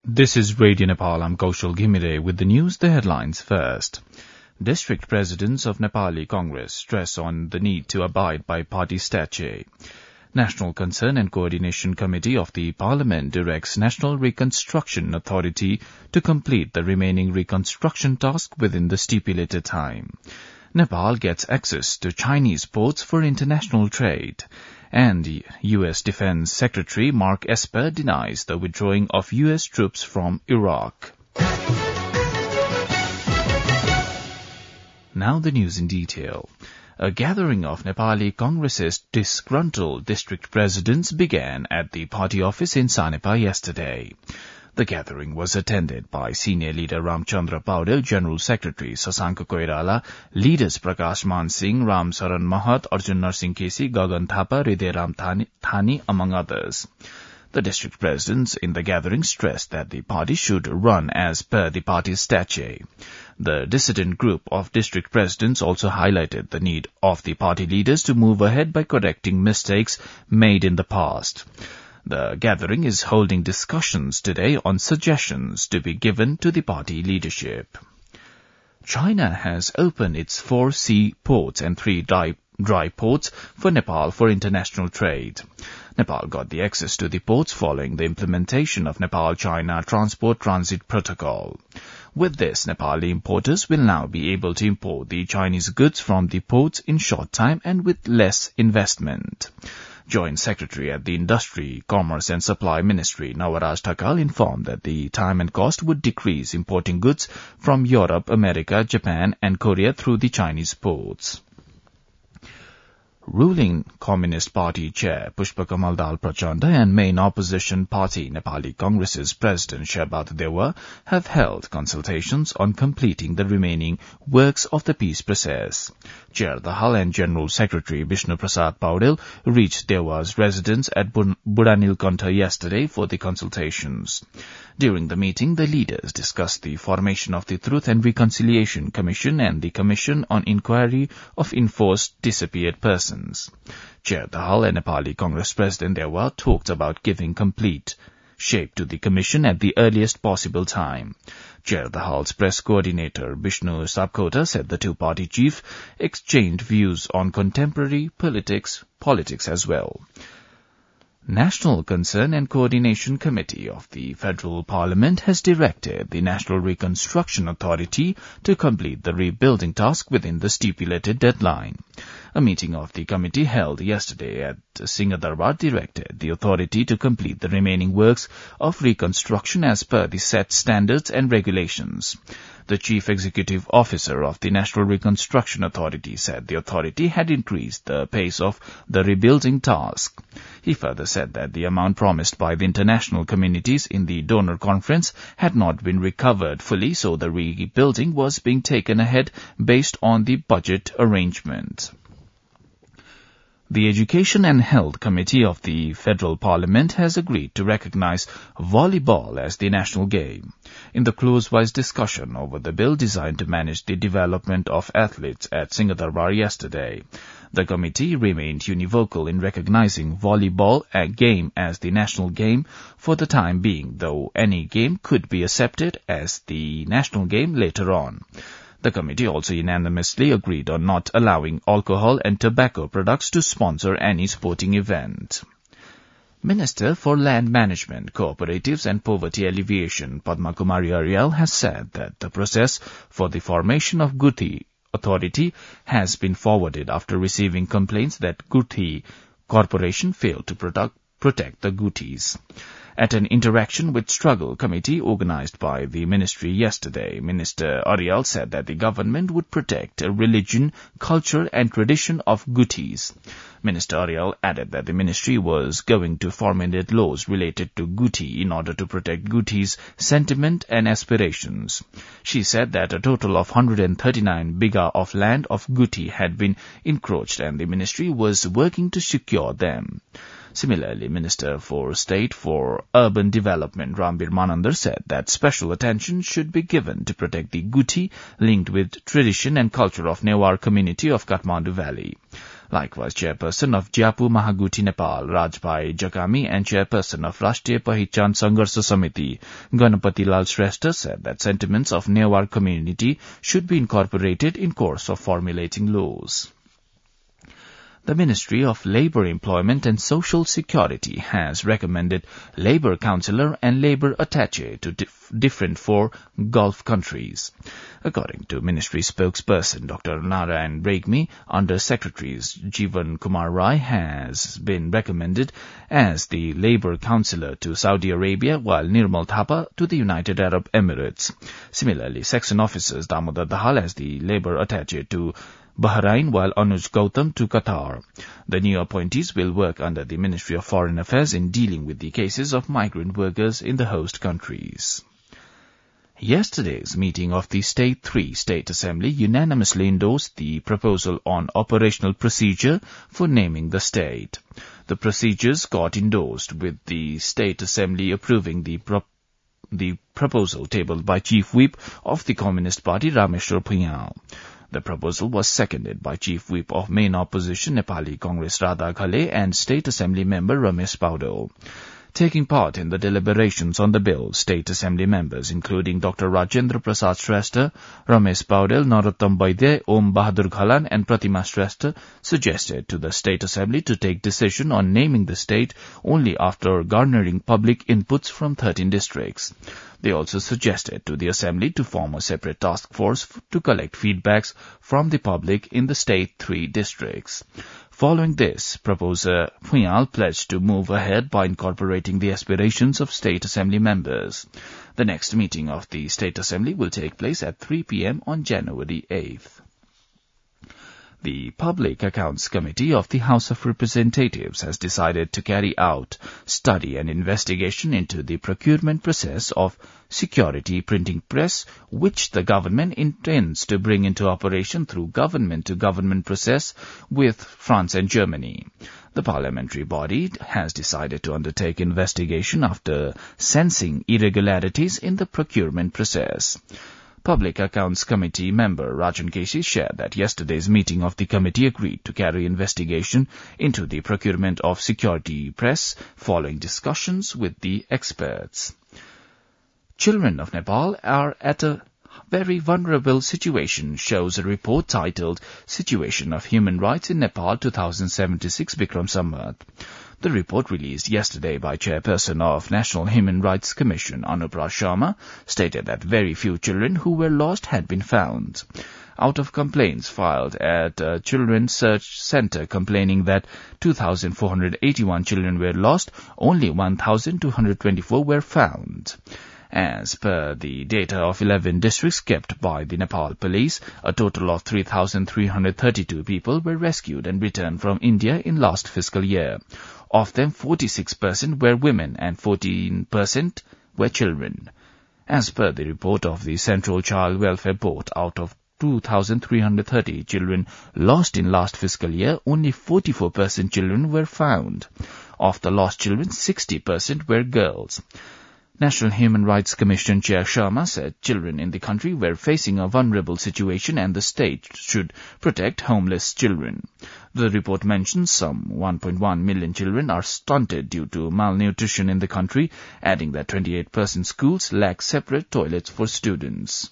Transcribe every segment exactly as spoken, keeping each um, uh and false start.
This is Radio Nepal. I'm Kaushal Ghimire with the news, the headlines first. District presidents of Nepali Congress stress on the need to abide by party statute. National Concern and Coordination Committee of the Parliament directs National Reconstruction Authority to complete the remaining reconstruction task within the stipulated time. Nepal gets access to Chinese ports for international trade. And U S Defense Secretary Mark Esper denies the withdrawing of U S troops from Iraq. Now the news in detail. A gathering of Nepali Congress's disgruntled district presidents began at the party office in Sanepa yesterday. The gathering was attended by Senior Leader Ramchandra Paudel, General Secretary Sasanka Koirala, Leaders Prakash Man Singh, Ram Saran Mahat, Arjun Narsingh Kesi, Gagan Thapa, Hriday Ram Thani, among others. The district presidents in the gathering stressed that the party should run as per the party's statute. The dissident group of district presidents also highlighted the need of the party leaders to move ahead by correcting mistakes made in the past. The gathering is holding discussions today on suggestions to be given to the party leadership. China has opened its four sea ports and three dry, dry ports for Nepal for international trade. Nepal got the access to the ports following the implementation of Nepal-China Transport Transit Protocol. With this, Nepali importers will now be able to import the Chinese goods from the ports in short time and with less investment. Joint Secretary at the Industry, Commerce and Supply Ministry, Nawaraj Thakal, informed that the time and cost would decrease importing goods from Europe, America, Japan and Korea through the Chinese ports. Ruling Communist Party Chair Pushpa Kamal Dal Prachanda and main opposition party Nepali Congress's President Sherbat Dewa have held consultations on completing the remaining works of the peace process. Chair Dahal and General Secretary Vishnu Prasad Paudel reached Dewa's residence at Buranilkantha yesterday for the consultations. During the meeting, the leaders discussed the formation of the Truth and Reconciliation Commission and the Commission on Inquiry of Enforced Disappeared Persons. Chair Dahal and Nepali Congress President Dewa talked about giving complete shape to the commission at the earliest possible time. Chair Dahal's press coordinator Vishnu Sapkota said the two-party chief exchanged views on contemporary politics, politics as well. National Concern and Coordination Committee of the Federal Parliament has directed the National Reconstruction Authority to complete the rebuilding task within the stipulated deadline. A meeting of the committee held yesterday at Singhadarbar directed the authority to complete the remaining works of reconstruction as per the set standards and regulations. The Chief Executive Officer of the National Reconstruction Authority said the authority had increased the pace of the rebuilding task. He further said that the amount promised by the international communities in the donor conference had not been recovered fully, so the rebuilding was being taken ahead based on the budget arrangement. The Education and Health Committee of the Federal Parliament has agreed to recognize volleyball as the national game. In the close-wise discussion over the bill designed to manage the development of athletes at Singhadarbar yesterday, the committee remained univocal in recognizing volleyball a game as the national game for the time being, though any game could be accepted as the national game later on. The committee also unanimously agreed on not allowing alcohol and tobacco products to sponsor any sporting event. Minister for Land Management, Cooperatives and Poverty Alleviation, Padma Kumari Aryal, has said that the process for the formation of Guthi Authority has been forwarded after receiving complaints that Guthi Corporation failed to product, protect the Guthis. At an interaction with Struggle Committee organized by the ministry yesterday, Minister Aryal said that the government would protect religion, culture and tradition of Guthis. Minister Aryal added that the ministry was going to formulate laws related to Guthi in order to protect Guthis' sentiment and aspirations. She said that a total of one hundred thirty-nine bigha of land of Guthi had been encroached and the ministry was working to secure them. Similarly, Minister for State for Urban Development Rambir Manandar said that special attention should be given to protect the Guthi linked with tradition and culture of Newar community of Kathmandu Valley. Likewise, Chairperson of Jiapu Mahaguti Nepal, Rajbhai Jakami, and Chairperson of Rashtriya Pahichan Sangharsha Samiti, Ganapati Lal Shrestha, said that sentiments of Newar community should be incorporated in course of formulating laws. The Ministry of Labour, Employment and Social Security has recommended Labour Councillor and Labour Attaché to dif- different four Gulf countries. According to Ministry spokesperson Doctor Narayan Bragmi, Under Secretaries Jeevan Kumar Rai has been recommended as the Labour Councillor to Saudi Arabia, while Nirmal Thapa to the United Arab Emirates. Similarly, Section Officers Damodar Dahal as the Labour Attaché to Bahrain, while Anuj Gautam to Qatar. The new appointees will work under the Ministry of Foreign Affairs in dealing with the cases of migrant workers in the host countries. Yesterday's meeting of the State three State Assembly unanimously endorsed the proposal on operational procedure for naming the state. The procedures got endorsed with the State Assembly approving the pro- the proposal tabled by Chief Whip of the Communist Party, Rameshwar Phuyal. The proposal was seconded by Chief Whip of Main Opposition Nepali Congress Radha Ghale and State Assembly member Ramesh Paudel. Taking part in the deliberations on the bill, State Assembly members including Doctor Rajendra Prasad Shrestha, Ramesh Paudel, Narottam Vaidya, Om Bahadur Ghalan and Pratima Shrestha suggested to the State Assembly to take decision on naming the state only after garnering public inputs from thirteen districts. They also suggested to the Assembly to form a separate task force to collect feedbacks from the public in the State three districts. Following this, proposer Phuyal pledged to move ahead by incorporating the aspirations of State Assembly members. The next meeting of the State Assembly will take place at three p.m. on January eighth. The Public Accounts Committee of the House of Representatives has decided to carry out study and investigation into the procurement process of security printing press, which the government intends to bring into operation through government-to-government process with France and Germany. The parliamentary body has decided to undertake investigation after sensing irregularities in the procurement process. Public Accounts Committee member Rajan Keshi shared that yesterday's meeting of the committee agreed to carry investigation into the procurement of security press following discussions with the experts. Children of Nepal are at a very vulnerable situation, shows a report titled Situation of Human Rights in Nepal twenty seventy-six Bikram Samvat. The report released yesterday by Chairperson of National Human Rights Commission, Anupra Sharma, stated that very few children who were lost had been found. Out of complaints filed at a Children's Search Center complaining that two thousand four hundred eighty-one children were lost, only one thousand two hundred twenty-four were found. As per the data of eleven districts kept by the Nepal Police, a total of three thousand three hundred thirty-two people were rescued and returned from India in last fiscal year. Of them, forty-six percent were women and fourteen percent were children. As per the report of the Central Child Welfare Board, out of two thousand three hundred thirty children lost in last fiscal year, only forty-four percent children were found. Of the lost children, sixty percent were girls. National Human Rights Commission Chair Sharma said children in the country were facing a vulnerable situation and the state should protect homeless children. The report mentions some one point one million children are stunted due to malnutrition in the country, adding that twenty-eight percent schools lack separate toilets for students.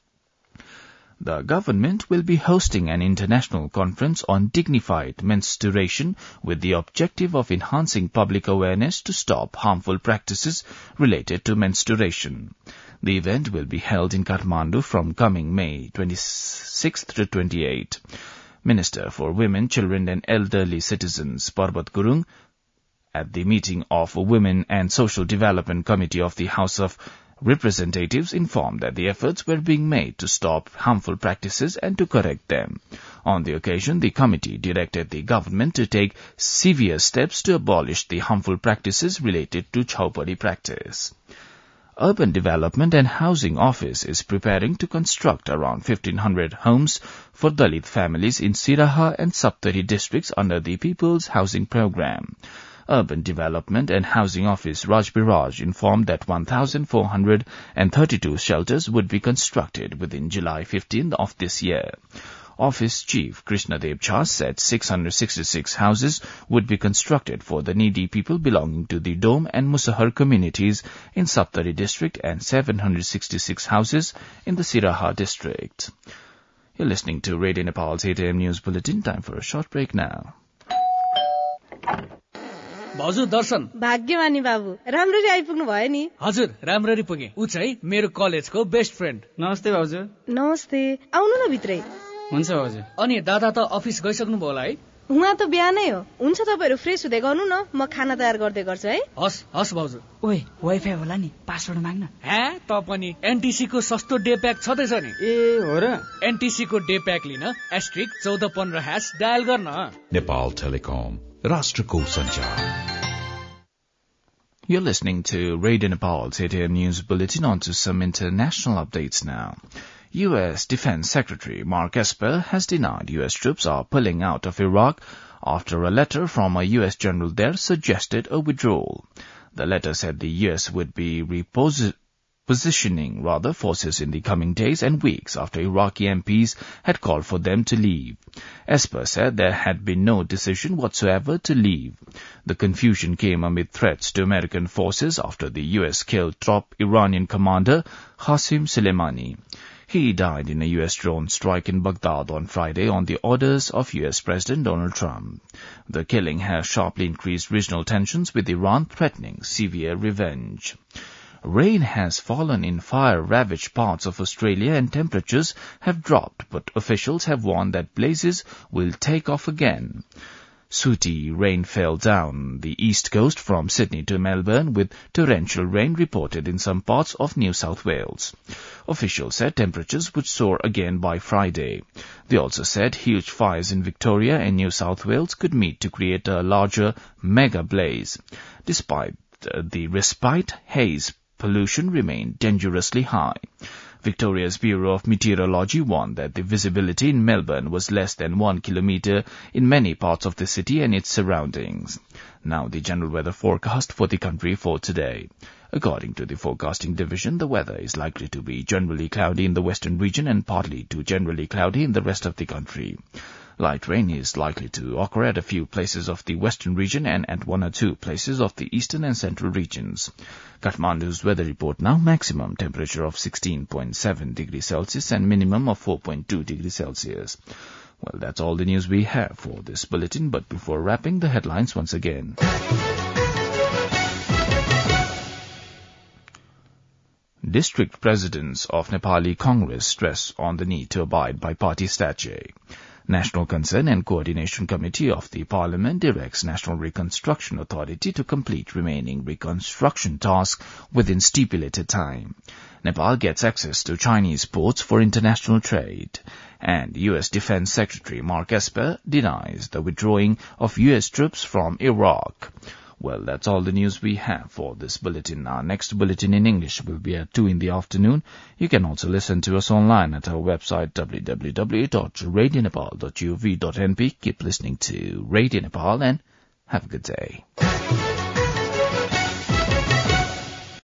The government will be hosting an international conference on dignified menstruation with the objective of enhancing public awareness to stop harmful practices related to menstruation. The event will be held in Kathmandu from coming May twenty-sixth to twenty-eighth. Minister for Women, Children and Elderly Citizens Parbat Gurung at the meeting of Women and Social Development Committee of the House of Representatives informed that the efforts were being made to stop harmful practices and to correct them. On the occasion, the committee directed the government to take severe steps to abolish the harmful practices related to Chhaupadi practice. Urban Development and Housing Office is preparing to construct around fifteen hundred homes for Dalit families in Siraha and Saptari districts under the People's Housing Program. Urban Development and Housing Office Raj Biraj informed that one thousand four hundred thirty-two shelters would be constructed within July fifteenth of this year. Office Chief Krishnadev Jha said six hundred sixty-six houses would be constructed for the needy people belonging to the Dome and Musahar communities in Saptari district and seven hundred sixty-six houses in the Siraha district. You're listening to Radio Nepal's eight a m News Bulletin. Time for a short break now. भाउजू दर्शन भाग्यमानी बाबु राम्ररी आइपुग्नु भयो नि हजुर राम्ररी पुगे उ चाहिँ मेरो कलेजको बेस्ट फ्रेन्ड नमस्ते भाउजू नमस्ते आउनु न भित्रै हुन्छ भाउजू अनि दादा त अफिस गइसक्नु भयो होला है उहाँ त बिहानै हो हुन्छ तपाईहरु फ्रेस हुँदै गर्नु न म खाना तयार गर्दै गर्छु है हस् हस् भाउजू ओए वाइफाई होला नि पासवर्ड माग्न हे त पनि एनटीसी को सस्तो डे प्याक छदैछ नि ए हो र एनटीसी को डे प्याक लिन एस्ट्रिक चौध पन्ध्र ह्याश डायल गर्न नेपाल टेलिकम राष्ट्रको सञ्चार. You're listening to Radio Nepal's eight a m News Bulletin. On to some international updates now. U S Defense Secretary Mark Esper has denied U S troops are pulling out of Iraq after a letter from a U S general there suggested a withdrawal. The letter said the U S would be repositioning rather forces in the coming days and weeks after Iraqi M Ps had called for them to leave. Esper said there had been no decision whatsoever to leave. The confusion came amid threats to American forces after the U S killed top Iranian commander Qasem Soleimani. He died in a U S drone strike in Baghdad on Friday on the orders of U S President Donald Trump. The killing has sharply increased regional tensions with Iran threatening severe revenge. Rain has fallen in fire-ravaged parts of Australia and temperatures have dropped, but officials have warned that blazes will take off again. Sooty rain fell down the east coast from Sydney to Melbourne, with torrential rain reported in some parts of New South Wales. Officials said temperatures would soar again by Friday. They also said huge fires in Victoria and New South Wales could meet to create a larger mega blaze. Despite the respite, haze pollution remained dangerously high. Victoria's Bureau of Meteorology warned that the visibility in Melbourne was less than one kilometre in many parts of the city and its surroundings. Now the general weather forecast for the country for today. According to the forecasting division, the weather is likely to be generally cloudy in the western region and partly to generally cloudy in the rest of the country. Light rain is likely to occur at a few places of the western region and at one or two places of the eastern and central regions. Kathmandu's weather report now: maximum temperature of sixteen point seven degrees Celsius and minimum of four point two degrees Celsius. Well, that's all the news we have for this bulletin, but before wrapping, the headlines once again. District presidents of Nepali Congress stress on the need to abide by party statute. National Concern and Coordination Committee of the Parliament directs National Reconstruction Authority to complete remaining reconstruction tasks within stipulated time. Nepal gets access to Chinese ports for international trade. And U S Defense Secretary Mark Esper denies the withdrawing of U S troops from Iraq. Well, that's all the news we have for this bulletin. Our next bulletin in English will be at two in the afternoon. You can also listen to us online at our website w w w dot radio nepal dot gov dot n p. Keep listening to Radio Nepal and have a good day.